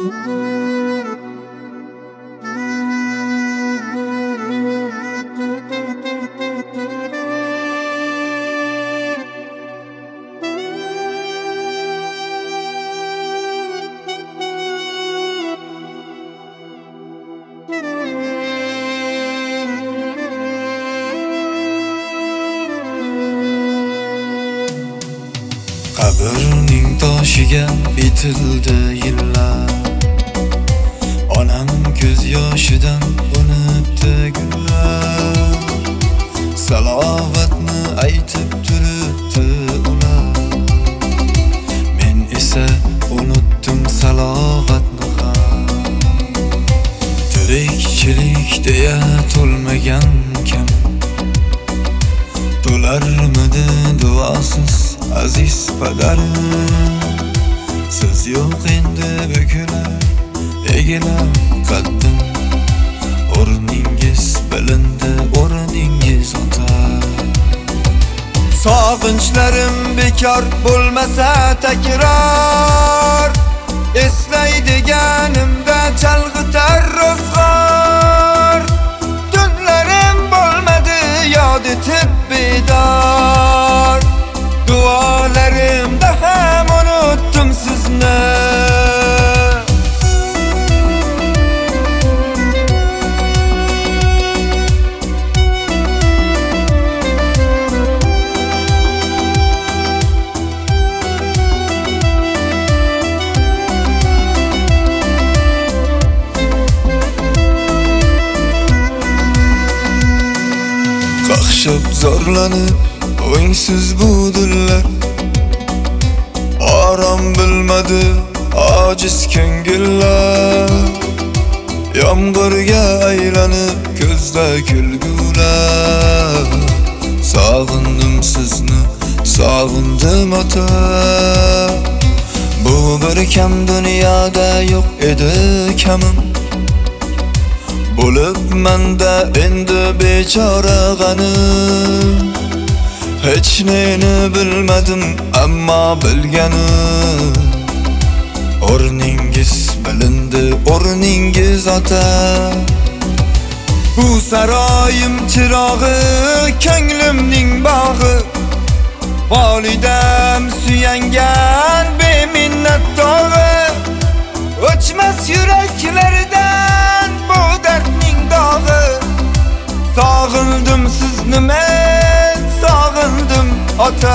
Qabrning toshiga bitildi yillar. Onam ko'z yoshidan unibdi gullar. Salovatni aytib turibdi ular. Men esa unutdim salovatni ham. Tirikchilik deya to'lmagan kam. To'larmidi duosiz aziz padarim. Siz yo'q endi bukular, egilar qaddim. O'rningiz bilindi, o'rningiz ota. Sog'inchlarim bekor bo'lmasa takror, eslaydiganimda chalg'itar ro'zg'or. Tunlarim bo'lmadi yod etib bedor. Duolarimda ham unutdim sizni. Qaqshab zorlanib o'ngsiz bu dillar. Orom bilmadi ojiz ko'ngillar. Yomg'irga aylanib ko'zda kulgular. Sog'indim sizni, sog'indim ota. Bu bir kam dunyoda yo'q edi kamim. Bo'libmanda endi bechora g'anim. Hech neni bilmadim ammo bilganim. O'rningiz bilindi, o'rningiz ota. Bu saroyim chirog'i, ko'nglimning bog'i. Volidam suyangan beminnat tog'i. O'chmas yuraklardan bu dardning dog'i. Sog'indim sizni men, sog'indim ota.